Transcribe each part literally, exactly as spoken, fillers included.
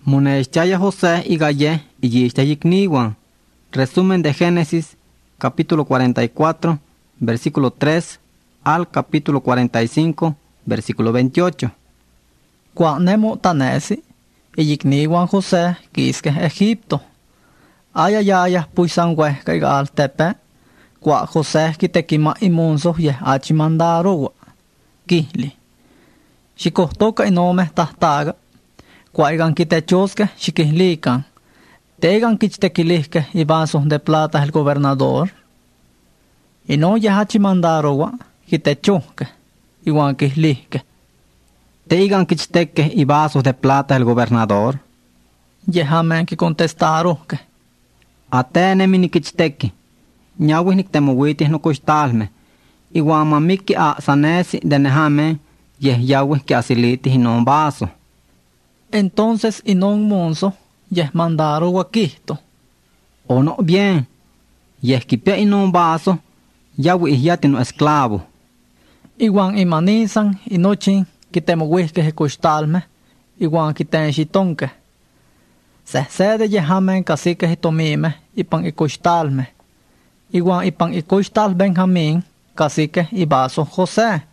Monechaya José y Gaye y Yishtayikniwan. Resumen de Génesis, capítulo cuarenta y cuatro, versículo tres, al capítulo cuarenta y cinco, versículo veintiocho. Cuanemo tanesi, iyikniwan José quisque Egipto. Ayayaya puisan huesca y al tepe, cua José quitequima imunso ye achimandarowa, quihli. Xicohtoca inome tahtaga, cuaigan quitechosque xiquihlican, tegan quichtequilisque y vasos de plata el gobernador. Y no ye achimandarowa, quitechosque, iguan quihlisque. Teigan quichteque y vasos de plata el gobernador. Yehamen que contestaron que Atene mini quichteque. Ñawis nic temowitis no costalme. Iguan mamiki a sanesi de nehame, yeh yawis que asilitis y non vaso. entonces y non monzo, yes mandaron a Cristo. O no bien. Yeh quipia y non vaso, yawi y yati no esclavo. Iguan imanizan y nochin que temowisque je costalme, iguan que ten xitonque. Se sede yehamen cacique y tomime, y pan y costalme. Iguan y pan y costal Benjamín, cacique y vaso José.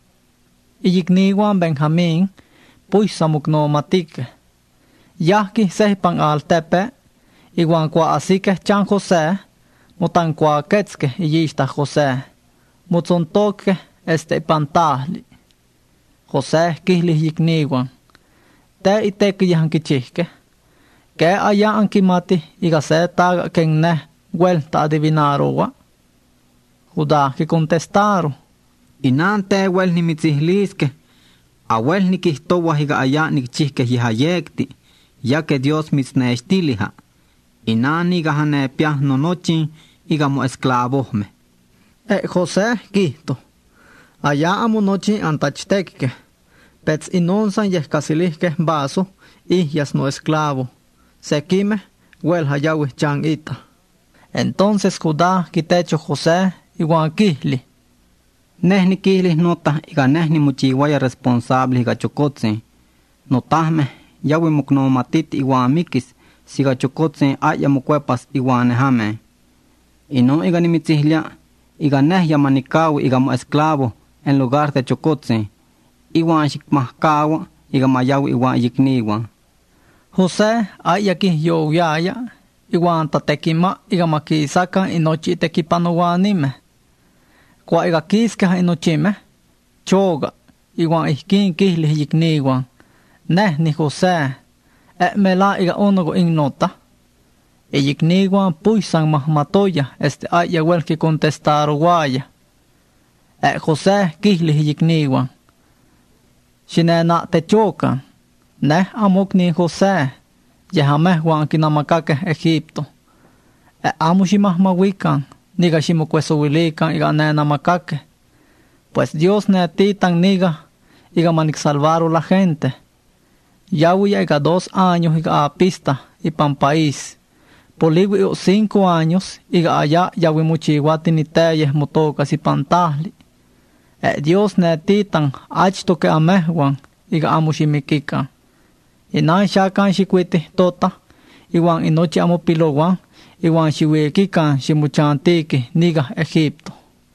Y yigniwan Benjamín, pues samukno matique. Yahki se pan al tepe, iguan qua asique chan José, mutan qua quetzque y yista José, mutzontoque este pantahli. José kihli yigniwan. Te y te que yahan kichihke. Que allá ankimati y gase taga ken ne vuelta adivinarowa. Judá que contestaron. Y nante wel ni mitzihlisque. Awel ni quihtowa higa allá ni chihque yihayekti, ya que Dios mitznestiliha. Y nani gahane piah no nochin y gamo esclavosme. E José quihto. Allá amo nochin antachtekke. Pets inonsan yescasilisque vaso y yas no esclavo. Sequime, wel hayawi chan ita. Entonces Judá quitecho José iguan quihli. Nehni quihlis nota iga nehni muchiwaya responsable iga chocotsen. Notahme, yawi muknomatit iguan mikis, siga chocotsen aya mucuepas iguan nehame. Y no iga nimitzihlia, iga neh yamanikawi iga mo esclavo en lugar de chocotsen. Iguan xikmahkawa iga mayawi iguan yikniwan. José ayaki yowyaya, iguan tatekima iga makisakan inochi tekipanuanime. Kwa iga kiska inochime, choga, iguan ihkin kihli yikniwan, neh ni José, e mela iga onogo ignota. E yikniwan puisan mahmatoya este aya wel que contestaro guaya. E José kihli yikniwan. Shinena te chokan. Neh amok ni José, yehameh wan kinamakake Egipto. E amo ximahmawikan, niga ximocuesowilikan iga ne namakake. Pues Dios ne titan niga, iga manik salvaro la gente. Yawi iga dos años iga apista ipan país. Poliwi o cinco años iga allá yawi muchiwati ni teyes motocas ipan tahli. E Dios ne titan achto que amehwan iga amo ximikikan. Inan shakan xikwiti tota, iwan inochi amo pilowan, iwan xiwikikan ximuchantiki niga Egipto.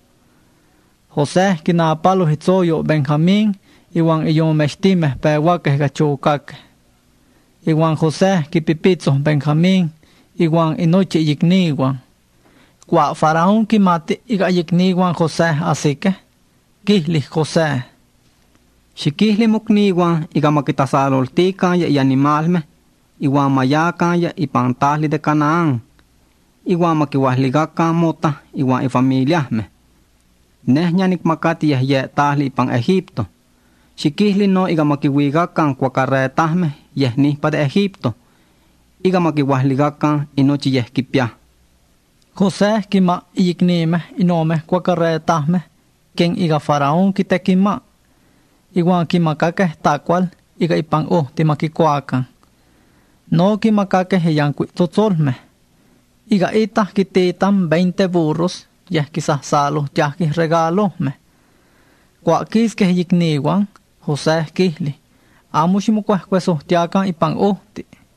José kinapalo hitzoyo Benjamín, iwan iyomextimeh pewakeh gachokake. Iwan José kipipitzo Benjamín, iwan inochi yikniwan. Kwa faraón kimati iga yikniwan José asike, kihli José. Xikihli mukniwan iga makitasaloltikan ya y animalme, iwan mayakan ya ipan tahli de Canaán, iwan makiwahligakan mota iwan ifamiliahme. Neh ñanik makati yeh ye tahli ipan Egipto. Xikihli no iga makiwigakan cuacarretahme yeh nihpa de Egipto, iga makiwahligakan inochi yeh kipiah. José kima iyiknime inome cuacarretahme, ken iga faraón kitekima. Iguan kimakake tacual, iga ipan oh timakikuakan. No kimakake heyankui tzotzolme. Iga ita kititan veinte burros, yeh kisahsalo yahki regalohme. Kwa kiske yikniwan, José kihli, amo ximukuehkuesohtiakan ipan ohti.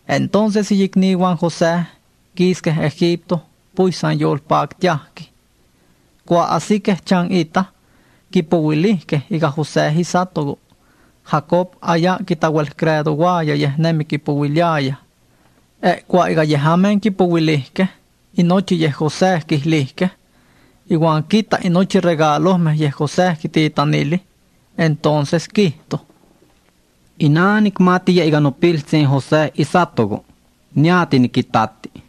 Entonces yikniwan José quisque Egipto puisan yolpactiahki. Cua asique chan ita kipuilihque iga José hisatogo. Jacob aya kitawel credo guaya yehnemi kipuiliaya. E cua iga yehamen kipuilihque inochi ye José kihlihque. Iguan quita inochi regalosme ye José kititanili. Entonces quito. Inanik mati ya iganopiltsin José isatogo. Niati nikitati.